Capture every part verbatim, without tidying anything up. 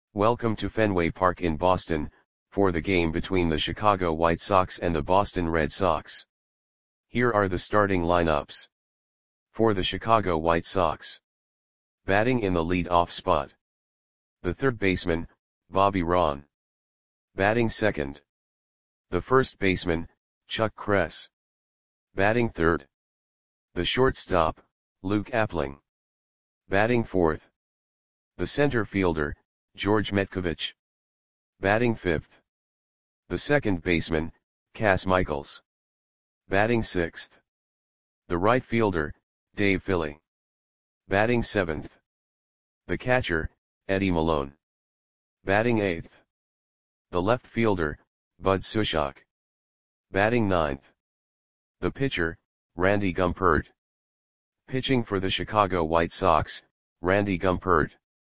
Welcome to Fenway Park in Boston, for the game between the Chicago White Sox and the Boston Red Sox. Here are the starting lineups. For the Chicago White Sox. Batting in the lead-off spot. The third baseman, Bobby Ron. Batting second. The first baseman, Chuck Kress. Batting third. The shortstop, Luke Appling. Batting fourth. The center fielder, George Metcovich. Batting fifth. The second baseman, Cas Michaels. Batting sixth. The right fielder, Dave Philly. Batting seventh. The catcher, Eddie Malone. Batting eighth. The left fielder, Bud Sushok. Batting ninth. The pitcher, Randy Gumpert. Pitching for the Chicago White Sox, Randy Gumpert.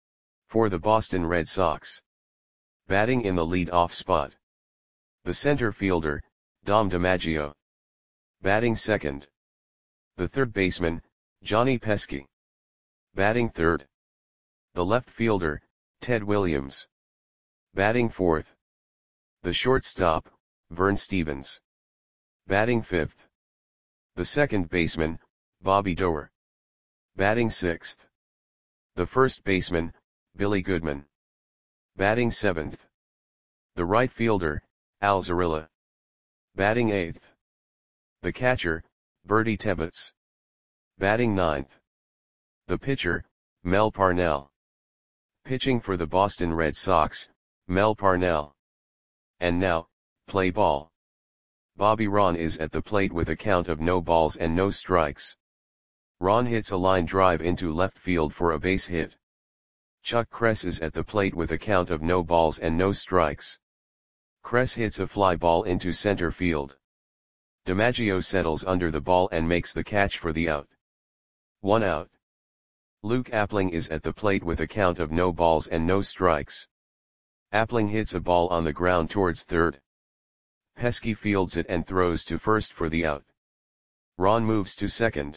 For the Boston Red Sox. Batting in the lead-off spot. The center fielder, Dom DiMaggio. Batting second. The third baseman, Johnny Pesky. Batting third. The left fielder, Ted Williams. Batting fourth. The shortstop, Vern Stevens. Batting fifth. The second baseman, Bobby Doerr. Batting sixth. The first baseman, Billy Goodman. Batting seventh. The right fielder, Al Zarilla. Batting eighth. The catcher, Bertie Tebbetts. Batting ninth. The pitcher, Mel Parnell. Pitching for the Boston Red Sox, Mel Parnell. And now, play ball. Bobby Ron is at the plate with a count of no balls and no strikes. Ron hits a line drive into left field for a base hit. Chuck Kress is at the plate with a count of no balls and no strikes. Kress hits a fly ball into center field. DiMaggio settles under the ball and makes the catch for the out. One out. Luke Appling is at the plate with a count of no balls and no strikes. Appling hits a ball on the ground towards third. Pesky fields it and throws to first for the out. Ron moves to second.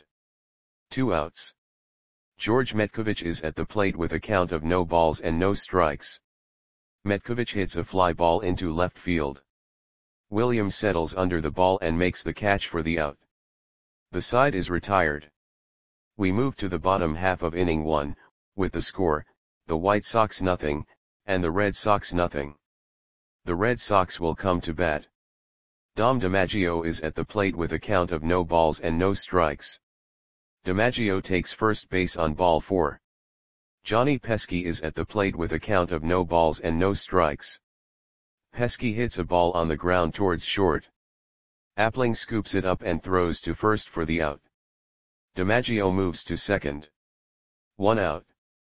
Two outs. George Metcovich is at the plate with a count of no balls and no strikes. Metcovich hits a fly ball into left field. Williams settles under the ball and makes the catch for the out. The side is retired. We move to the bottom half of inning one, with the score, the White Sox nothing, and the Red Sox nothing. The Red Sox will come to bat. Dom DiMaggio is at the plate with a count of no balls and no strikes. DiMaggio takes first base on ball four. Johnny Pesky is at the plate with a count of no balls and no strikes. Pesky hits a ball on the ground towards short. Appling scoops it up and throws to first for the out. DiMaggio moves to second. One out.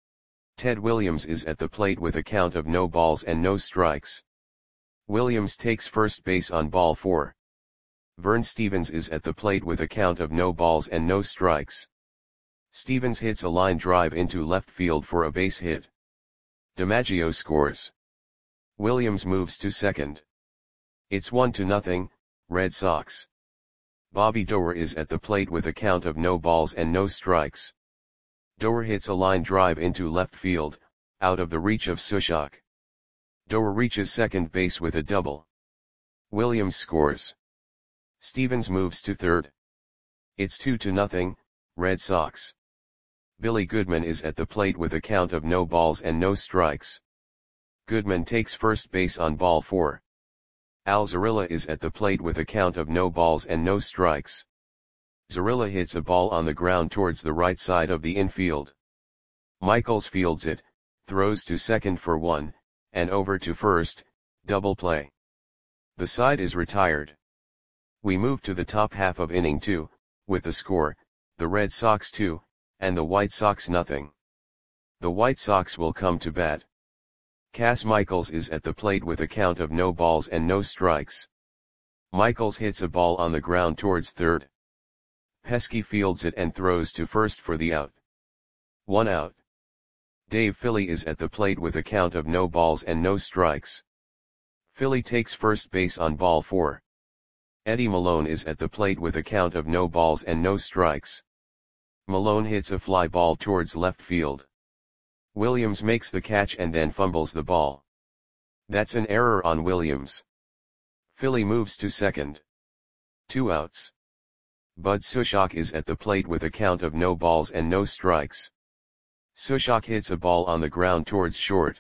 Ted Williams is at the plate with a count of no balls and no strikes. Williams takes first base on ball four. Vern Stevens is at the plate with a count of no balls and no strikes. Stevens hits a line drive into left field for a base hit. DiMaggio scores. Williams moves to second. It's one to nothing, Red Sox. Bobby Doerr is at the plate with a count of no balls and no strikes. Doerr hits a line drive into left field, out of the reach of Sushok. Doerr reaches second base with a double. Williams scores. Stevens moves to third. It's two to nothing, Red Sox. Billy Goodman is at the plate with a count of no balls and no strikes. Goodman takes first base on ball four. Al Zarilla is at the plate with a count of no balls and no strikes. Zarilla hits a ball on the ground towards the right side of the infield. Michaels fields it, throws to second for one, and over to first, double play. The side is retired. We move to the top half of inning two, with the score, the Red Sox two, and the White Sox nothing. The White Sox will come to bat. Cas Michaels is at the plate with a count of no balls and no strikes. Michaels hits a ball on the ground towards third. Pesky fields it and throws to first for the out. One out. Dave Philly is at the plate with a count of no balls and no strikes. Philly takes first base on ball four. Eddie Malone is at the plate with a count of no balls and no strikes. Malone hits a fly ball towards left field. Williams makes the catch and then fumbles the ball. That's an error on Williams. Philly moves to second. Two outs. Bud Sushok is at the plate with a count of no balls and no strikes. Sushok hits a ball on the ground towards short.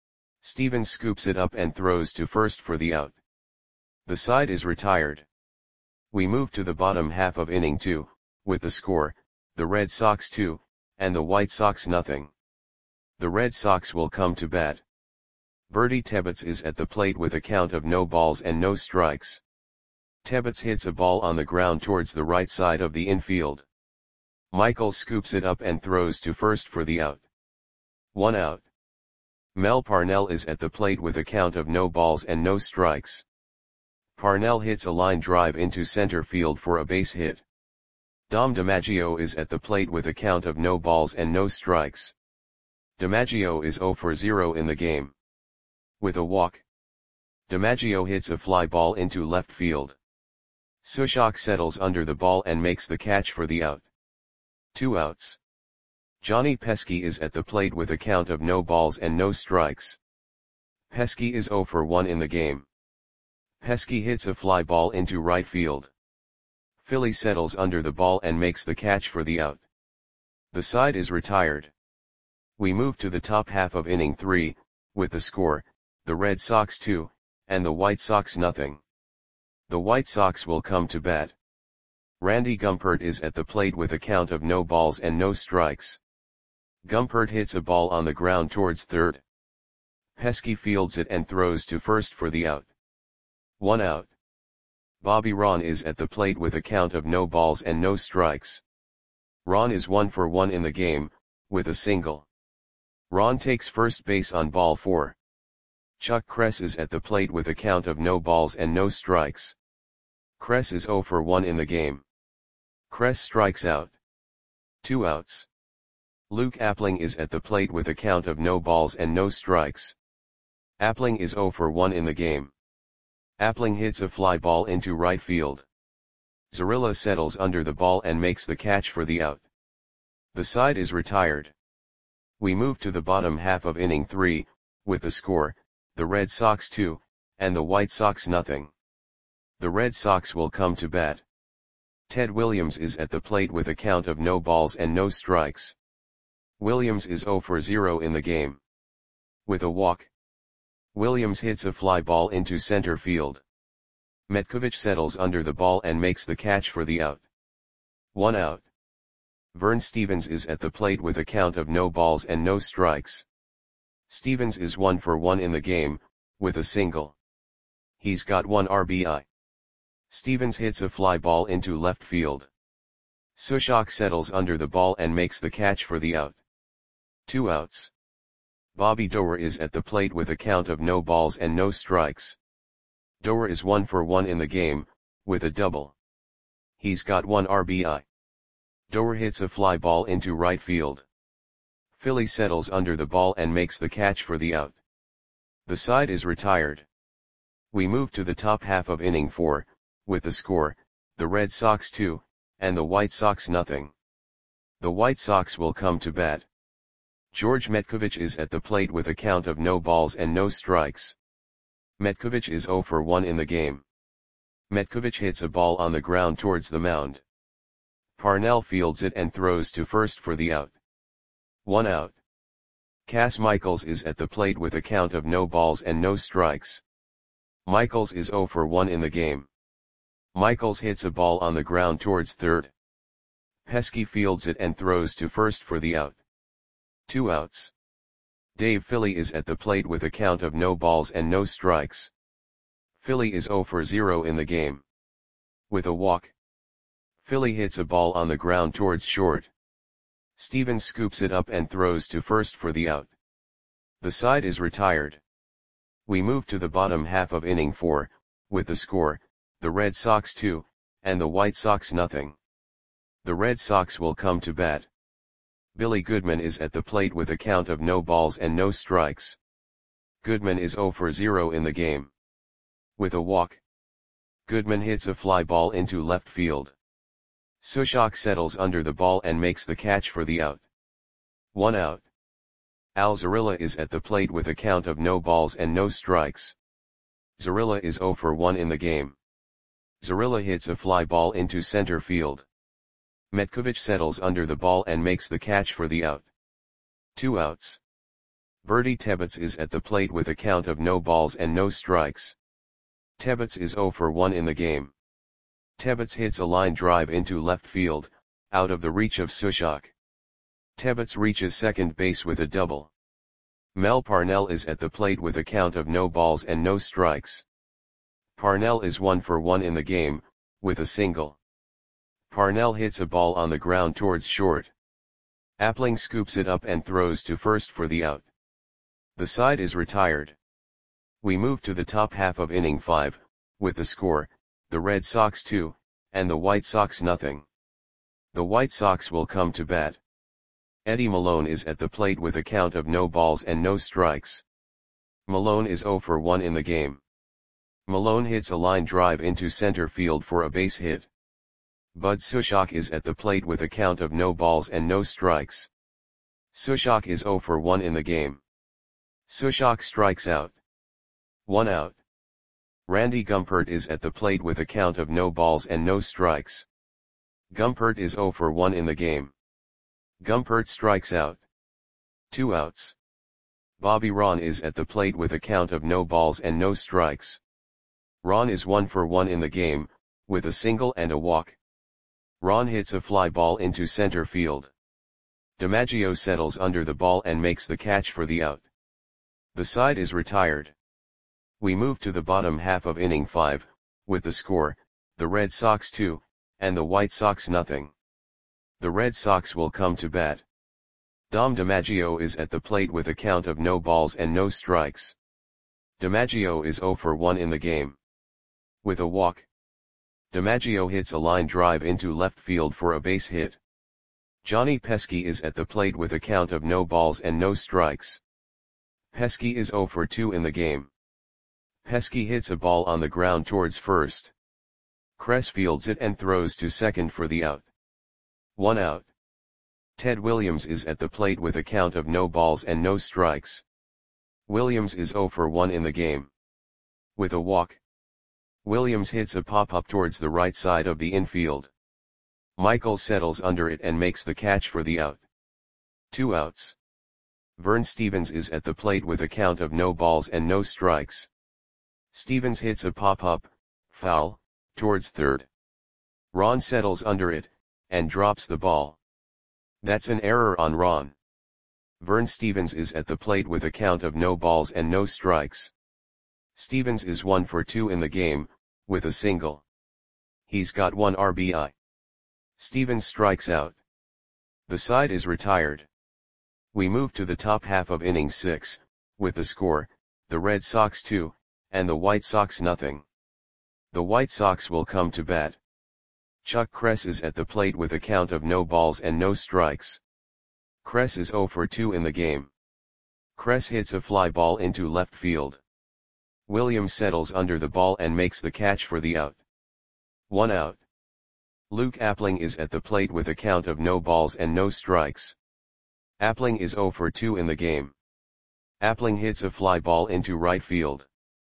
Stevens scoops it up and throws to first for the out. The side is retired. We move to the bottom half of inning two, with the score, the Red Sox two, and the White Sox nothing. The Red Sox will come to bat. Bertie Tebbets is at the plate with a count of no balls and no strikes. Tebbets hits a ball on the ground towards the right side of the infield. Michael scoops it up and throws to first for the out. One out. Mel Parnell is at the plate with a count of no balls and no strikes. Parnell hits a line drive into center field for a base hit. Dom DiMaggio is at the plate with a count of no balls and no strikes. DiMaggio is zero for zero in the game. With a walk, DiMaggio hits a fly ball into left field. Sushok settles under the ball and makes the catch for the out. Two outs. Johnny Pesky is at the plate with a count of no balls and no strikes. Pesky is zero for one in the game. Pesky hits a fly ball into right field. Philly settles under the ball and makes the catch for the out. The side is retired. We move to the top half of inning three, with the score, the Red Sox two, and the White Sox nothing. The White Sox will come to bat. Randy Gumpert is at the plate with a count of no balls and no strikes. Gumpert hits a ball on the ground towards third. Pesky fields it and throws to first for the out. One out. Bobby Ron is at the plate with a count of no balls and no strikes. Ron is one for one in the game, with a single. Ron takes first base on ball four. Chuck Kress is at the plate with a count of no balls and no strikes. Kress is zero for one in the game. Kress strikes out. Two outs. Luke Appling is at the plate with a count of no balls and no strikes. Appling is zero for one in the game. Appling hits a fly ball into right field. Zarilla settles under the ball and makes the catch for the out. The side is retired. We move to the bottom half of inning three, with the score, the Red Sox two, and the White Sox nothing. The Red Sox will come to bat. Ted Williams is at the plate with a count of no balls and no strikes. Williams is zero for zero in the game. With a walk, Williams hits a fly ball into center field. Metkovich settles under the ball and makes the catch for the out. One out. Vern Stevens is at the plate with a count of no balls and no strikes. Stevens is one for one in the game, with a single. He's got one R B I. Stevens hits a fly ball into left field. Sushok settles under the ball and makes the catch for the out. Two outs. Bobby Doerr is at the plate with a count of no balls and no strikes. Doerr is one for one in the game, with a double. He's got one R B I. Doerr hits a fly ball into right field. Philly settles under the ball and makes the catch for the out. The side is retired. We move to the top half of inning four, with the score, the Red Sox two, and the White Sox nothing. The White Sox will come to bat. George Metkovich is at the plate with a count of no balls and no strikes. Metkovich is zero for one in the game. Metkovich hits a ball on the ground towards the mound. Parnell fields it and throws to first for the out. One out. Cass Michaels is at the plate with a count of no balls and no strikes. Michaels is zero for one in the game. Michaels hits a ball on the ground towards third. Pesky fields it and throws to first for the out. Two outs. Dave Philly is at the plate with a count of no balls and no strikes. Philly is zero for zero in the game. With a walk, Philly hits a ball on the ground towards short. Stevens scoops it up and throws to first for the out. The side is retired. We move to the bottom half of inning four, with the score, the Red Sox two, and the White Sox nothing. The Red Sox will come to bat. Billy Goodman is at the plate with a count of no balls and no strikes. Goodman is zero for zero in the game. With a walk, Goodman hits a fly ball into left field. Sushok settles under the ball and makes the catch for the out. One out. Al Zarilla is at the plate with a count of no balls and no strikes. Zarilla is zero for one in the game. Zarilla hits a fly ball into center field. Metkovic settles under the ball and makes the catch for the out. Two outs. Bertie Tebbets is at the plate with a count of no balls and no strikes. Tebbets is zero for one in the game. Tebbets hits a line drive into left field, out of the reach of Sushok. Tebbets reaches second base with a double. Mel Parnell is at the plate with a count of no balls and no strikes. Parnell is one for one in the game, with a single. Parnell hits a ball on the ground towards short. Appling scoops it up and throws to first for the out. The side is retired. We move to the top half of inning five, with the score, the Red Sox two, and the White Sox nothing. The White Sox will come to bat. Eddie Malone is at the plate with a count of no balls and no strikes. Malone is zero for one in the game. Malone hits a line drive into center field for a base hit. Bud Sushok is at the plate with a count of no balls and no strikes. Sushok is zero for one in the game. Sushok strikes out. One out. Randy Gumpert is at the plate with a count of no balls and no strikes. Gumpert is zero for one in the game. Gumpert strikes out. Two outs. Bobby Ron is at the plate with a count of no balls and no strikes. Ron is one for one in the game, with a single and a walk. Ron hits a fly ball into center field. DiMaggio settles under the ball and makes the catch for the out. The side is retired. We move to the bottom half of inning five, with the score, the Red Sox two, and the White Sox nothing. The Red Sox will come to bat. Dom DiMaggio is at the plate with a count of no balls and no strikes. DiMaggio is zero for one in the game. With a walk. DiMaggio hits a line drive into left field for a base hit. Johnny Pesky is at the plate with a count of no balls and no strikes. Pesky is zero for two in the game. Pesky hits a ball on the ground towards first. Kress fields it and throws to second for the out. One out. Ted Williams is at the plate with a count of no balls and no strikes. Williams is zero for one in the game. With a walk. Williams hits a pop-up towards the right side of the infield. Michael settles under it and makes the catch for the out. Two outs. Vern Stevens is at the plate with a count of no balls and no strikes. Stevens hits a pop-up, foul, towards third. Ron settles under it, and drops the ball. That's an error on Ron. Vern Stevens is at the plate with a count of no balls and no strikes. Stevens is one for two in the game, with a single. He's got one R B I. Stevens strikes out. The side is retired. We move to the top half of inning six, with the score, the Red Sox two, and the White Sox nothing. The White Sox will come to bat. Chuck Kress is at the plate with a count of no balls and no strikes. Kress is zero for two in the game. Kress hits a fly ball into left field. Williams settles under the ball and makes the catch for the out. One out. Luke Appling is at the plate with a count of no balls and no strikes. Appling is zero for two in the game. Appling hits a fly ball into right field.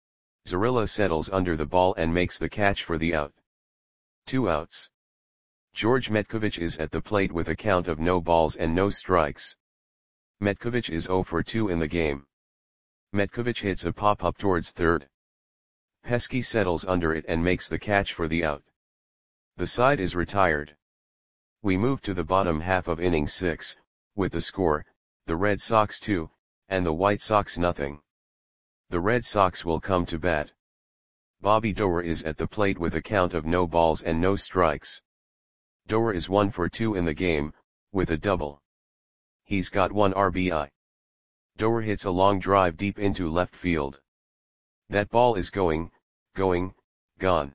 Zarilla settles under the ball and makes the catch for the out. Two outs. George Metkovic is at the plate with a count of no balls and no strikes. Metkovic is zero for two in the game. Metkovic hits a pop-up towards third. Pesky settles under it and makes the catch for the out. The side is retired. We move to the bottom half of inning six, with the score, the Red Sox two, and the White Sox nothing. The Red Sox will come to bat. Bobby Doerr is at the plate with a count of no balls and no strikes. Doerr is one for two in the game, with a double. He's got one R B I. Doerr hits a long drive deep into left field. That ball is going, going, gone.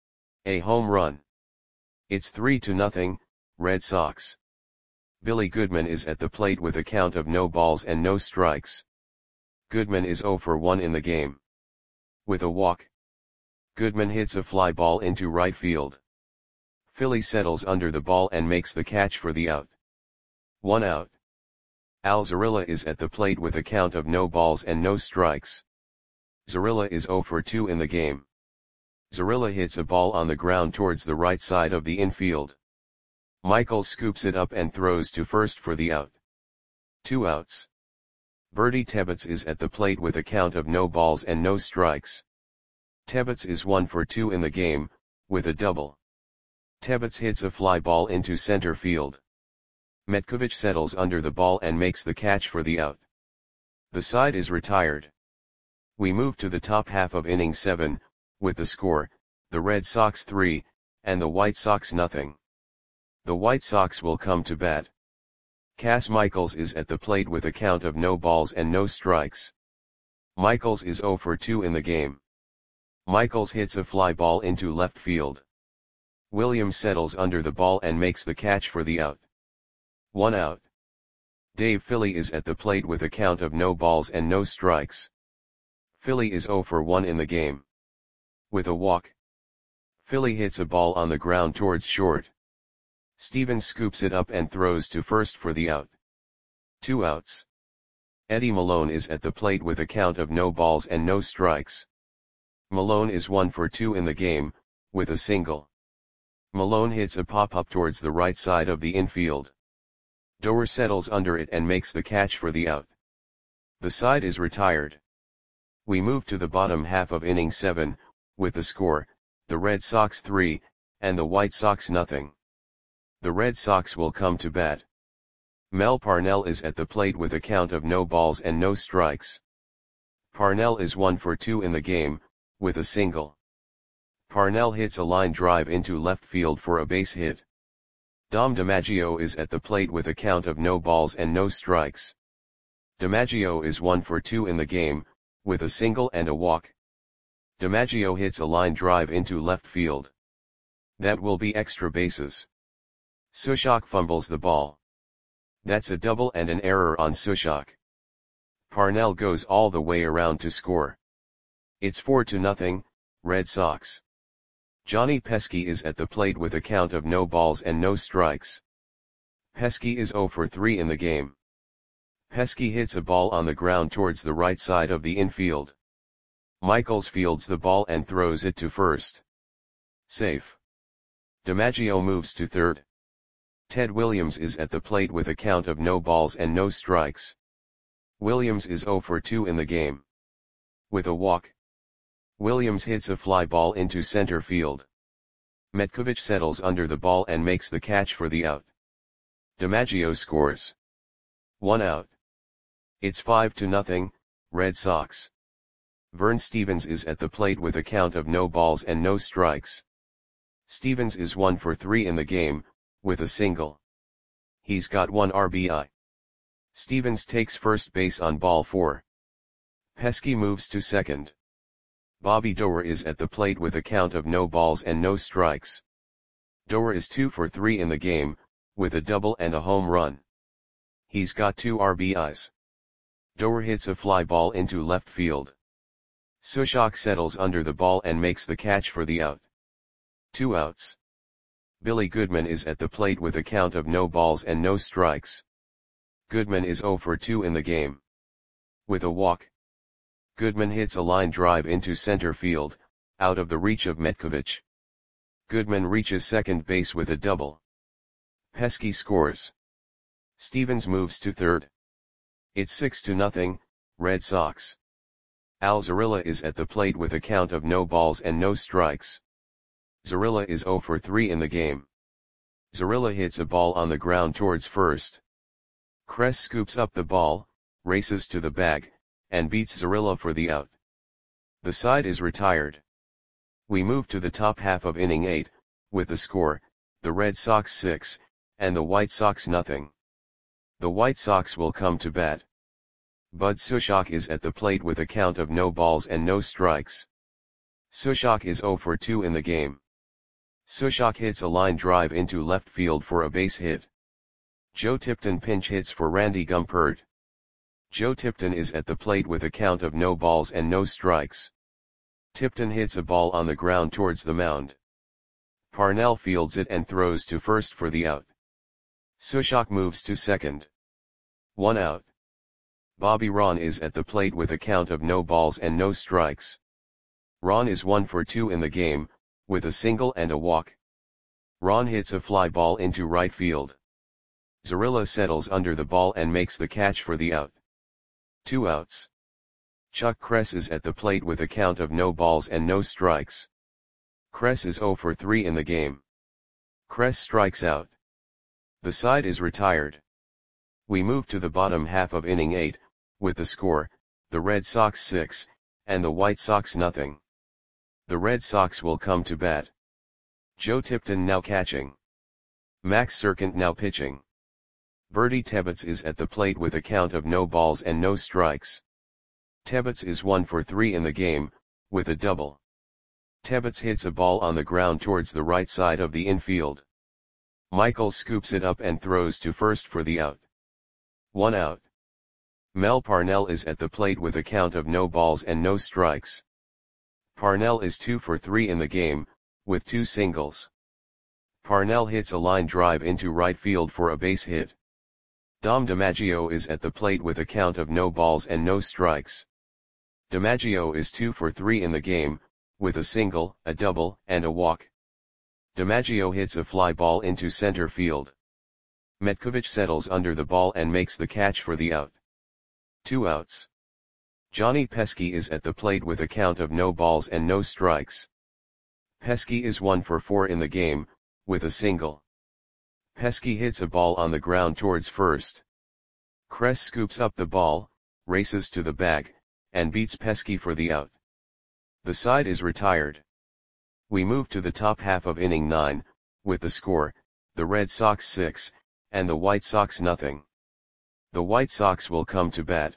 A home run. It's three to nothing, Red Sox. Billy Goodman is at the plate with a count of no balls and no strikes. Goodman is zero for one in the game. With a walk. Goodman hits a fly ball into right field. Philly settles under the ball and makes the catch for the out. One out. Al Zarilla is at the plate with a count of no balls and no strikes. Zarilla is zero for two in the game. Zarilla hits a ball on the ground towards the right side of the infield. Michaels scoops it up and throws to first for the out. Two outs. Bertie Tebbets is at the plate with a count of no balls and no strikes. Tebbets is one for two in the game, with a double. Tebbets hits a fly ball into center field. Metkovic settles under the ball and makes the catch for the out. The side is retired. We move to the top half of inning seven, with the score, the Red Sox three, and the White Sox nothing. The White Sox will come to bat. Cas Michaels is at the plate with a count of no balls and no strikes. Michaels is zero for two in the game. Michaels hits a fly ball into left field. Williams settles under the ball and makes the catch for the out. One out. Dave Philly is at the plate with a count of no balls and no strikes. Philly is zero for one in the game. With a walk. Philly hits a ball on the ground towards short. Stevens scoops it up and throws to first for the out. Two outs. Eddie Malone is at the plate with a count of no balls and no strikes. Malone is one for two in the game, with a single. Malone hits a pop-up towards the right side of the infield. Doer settles under it and makes the catch for the out. The side is retired. We move to the bottom half of inning seven, with the score, the Red Sox three, and the White Sox nothing. The Red Sox will come to bat. Mel Parnell is at the plate with a count of no balls and no strikes. Parnell is one for two in the game, with a single. Parnell hits a line drive into left field for a base hit. Dom DiMaggio is at the plate with a count of no balls and no strikes. DiMaggio is one for two in the game, with a single and a walk. DiMaggio hits a line drive into left field. That will be extra bases. Sushok fumbles the ball. That's a double and an error on Sushok. Parnell goes all the way around to score. It's four to nothing, Red Sox. Johnny Pesky is at the plate with a count of no balls and no strikes. Pesky is zero for three in the game. Pesky hits a ball on the ground towards the right side of the infield. Michaels fields the ball and throws it to first. Safe. DiMaggio moves to third. Ted Williams is at the plate with a count of no balls and no strikes. Williams is zero for two in the game. With a walk. Williams hits a fly ball into center field. Metkovic settles under the ball and makes the catch for the out. DiMaggio scores. One out. It's five to nothing, Red Sox. Vern Stevens is at the plate with a count of no balls and no strikes. Stevens is one for three in the game, with a single. He's got one R B I. Stevens takes first base on ball four. Pesky moves to second. Bobby Doer is at the plate with a count of no balls and no strikes. Doer is two for three in the game, with a double and a home run. He's got two R B Is. Doer hits a fly ball into left field. Sushok settles under the ball and makes the catch for the out. Two outs. Billy Goodman is at the plate with a count of no balls and no strikes. Goodman is zero for two in the game. With a walk. Goodman hits a line drive into center field, out of the reach of Metkovic. Goodman reaches second base with a double. Pesky scores. Stevens moves to third. It's six to nothing, Red Sox. Al Zarilla is at the plate with a count of no balls and no strikes. Zarilla is zero for three in the game. Zarilla hits a ball on the ground towards first. Kress scoops up the ball, races to the bag, and beats Zarilla for the out. The side is retired. We move to the top half of inning eight, with the score, the Red Sox six, and the White Sox nothing. The White Sox will come to bat. Bud Sushok is at the plate with a count of no balls and no strikes. Sushok is zero for two in the game. Sushok hits a line drive into left field for a base hit. Joe Tipton pinch hits for Randy Gumpert. Joe Tipton is at the plate with a count of no balls and no strikes. Tipton hits a ball on the ground towards the mound. Parnell fields it and throws to first for the out. Sushok moves to second. one out. Bobby Ron is at the plate with a count of no balls and no strikes. Ron is one for two in the game, with a single and a walk. Ron hits a fly ball into right field. Zarilla settles under the ball and makes the catch for the out. Two outs. Chuck Kress is at the plate with a count of no balls and no strikes. Kress is zero for three in the game. Kress strikes out. The side is retired. We move to the bottom half of inning eight, with the score, the Red Sox six, and the White Sox nothing. The Red Sox will come to bat. Joe Tipton now catching. Max Serkant now pitching. Bertie Tebbetts is at the plate with a count of no balls and no strikes. Tebbetts is one for three in the game, with a double. Tebbetts hits a ball on the ground towards the right side of the infield. Michaels scoops it up and throws to first for the out. One out. Mel Parnell is at the plate with a count of no balls and no strikes. Parnell is two for three in the game, with two singles. Parnell hits a line drive into right field for a base hit. Dom DiMaggio is at the plate with a count of no balls and no strikes. DiMaggio is two for three in the game, with a single, a double, and a walk. DiMaggio hits a fly ball into center field. Metkovich settles under the ball and makes the catch for the out. Two outs. Johnny Pesky is at the plate with a count of no balls and no strikes. Pesky is one for four in the game, with a single. Pesky hits a ball on the ground towards first. Kress scoops up the ball, races to the bag, and beats Pesky for the out. The side is retired. We move to the top half of inning nine, with the score, the Red Sox six, and the White Sox nothing. The White Sox will come to bat.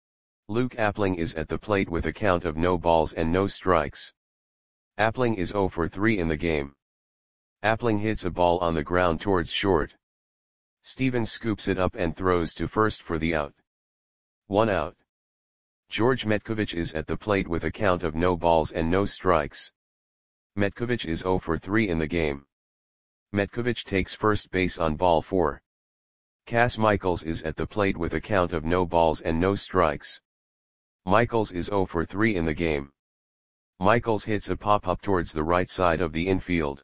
Luke Appling is at the plate with a count of no balls and no strikes. Appling is zero for three in the game. Appling hits a ball on the ground towards short. Stevens scoops it up and throws to first for the out. One out. George Metkovich is at the plate with a count of no balls and no strikes. Metkovich is zero for three in the game. Metkovich takes first base on ball four. Cass Michaels is at the plate with a count of no balls and no strikes. Michaels is zero for three in the game. Michaels hits a pop-up towards the right side of the infield.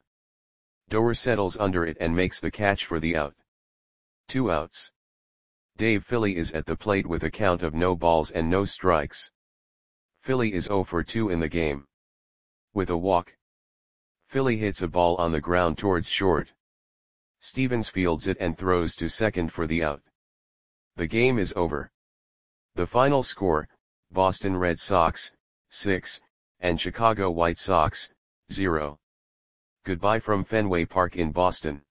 Doer settles under it and makes the catch for the out. Two outs. Dave Philly is at the plate with a count of no balls and no strikes. Philly is zero for two in the game. With a walk. Philly hits a ball on the ground towards short. Stevens fields it and throws to second for the out. The game is over. The final score, Boston Red Sox, six, and Chicago White Sox, zero. Goodbye from Fenway Park in Boston.